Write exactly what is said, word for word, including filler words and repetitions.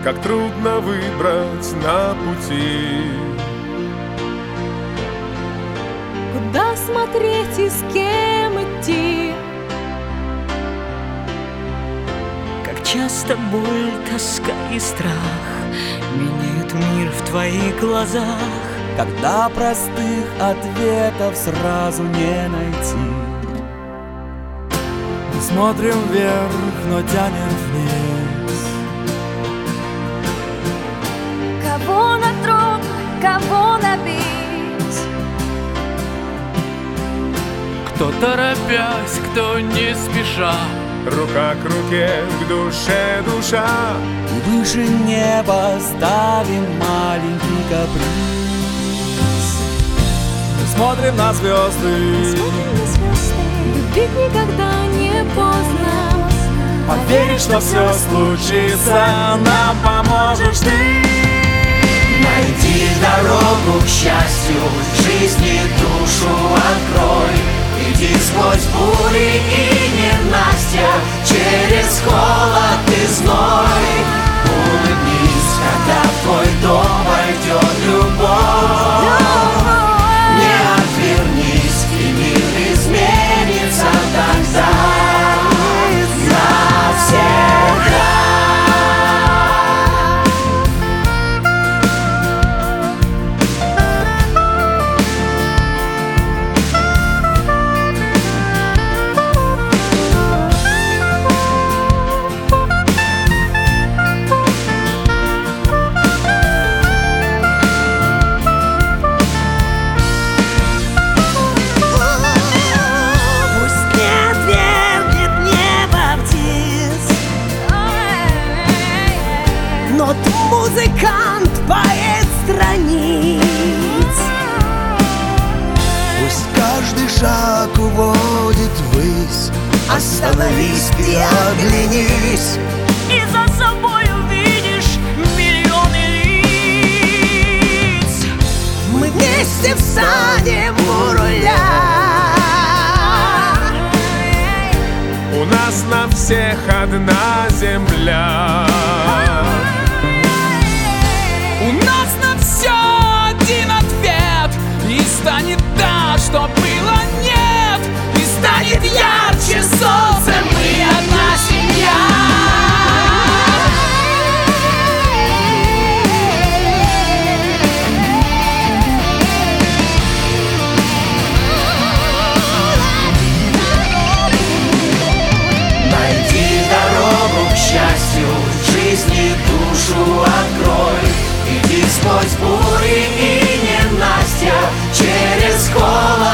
как трудно выбрать на пути. Куда смотреть и с кем идти? Как часто боль, тоска и страх меняют мир в твоих глазах, когда простых ответов сразу не найти. Мы смотрим вверх, но тянем вниз. Кого на трон, кого на бис? Кто торопясь, кто не спеша, Рука к руке, к душе душа. И выше неба ставим маленький каприз. Мы смотрим на звезды, Смотрим на звезды. Любить никогда не поздно. поверить, что все случится, нам поможешь ты. Найди дорогу к счастью, жизни душу открой. Иди сквозь бури и ненастья, через холод и зной. Улыбнись, когда в твой дом войдет любовь. Не отвернись, и мир изменится тогда навсегда. но ты музыкант, поэт страниц. Пусть каждый шаг уводит ввысь. Остановись и оглянись, И за собой увидишь миллионы лиц. мы вместе всадим у руля. У нас на всех одна земля. У нас на все один ответ, и станет так, что было нет, и станет ярче солнце, мы одна семья. Найди дорогу к счастью, жизни душу открой. Иди сквозь бури и ненастья, через холод